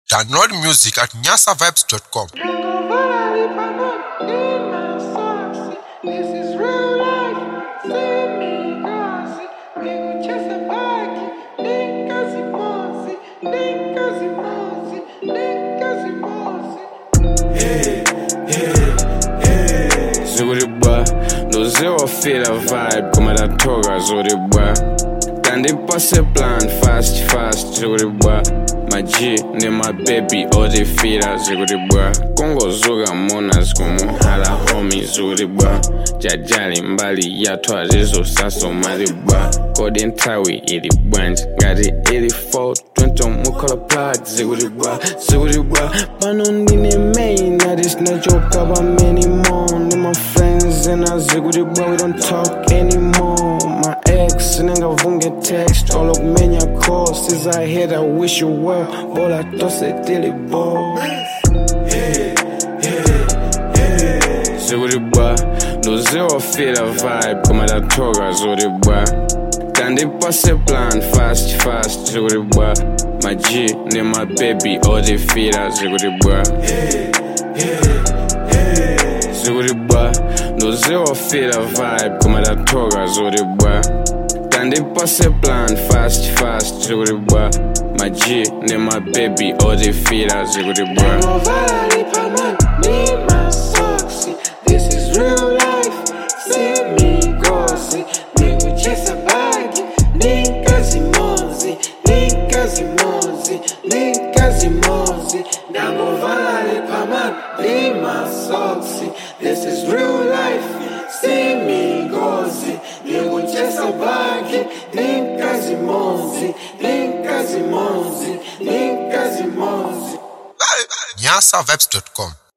Download music at nyasavibes.com. Zuriba, no zero feel a vibe, come at a toga, Zuriba. Can they pass a plan fast, Zuriba? My G, ne my baby, all they feel as Zuriba. Congo Zoga Monas, como hala homie, Zuriba. Jajali Mbali, Yatwa, Zizo, Sasso, Mariba. Golden Tawi, 80 branch, got it 84, 20 Mukola plug, Zuriba. Panondine main, that is not your cover many more. My friends and I Zuriba, we don't talk anymore. My ex, nigga, vunge text, all of many calls. Since I heard I wish you well, all I toss it till it ball. Zuriba, no zero feel a vibe, come at a toga, Zuriba. Can they pass a plan fast, Zuriba? My G, ne my baby, all they feel as Zuriba. Zuriba, no zero feel a vibe, come at a toga, Zuriba. Can they pass a plan fast, Zuriba? My G, ne my baby, all they feel as Zuriba. This is real life, see me go, see me we chase a bag, Ninkazimozi, Dangovala Paman, Lima Soxy. This is real life, see me go, see me we chase a bag, Ninkazimozi. nyasavibes.com.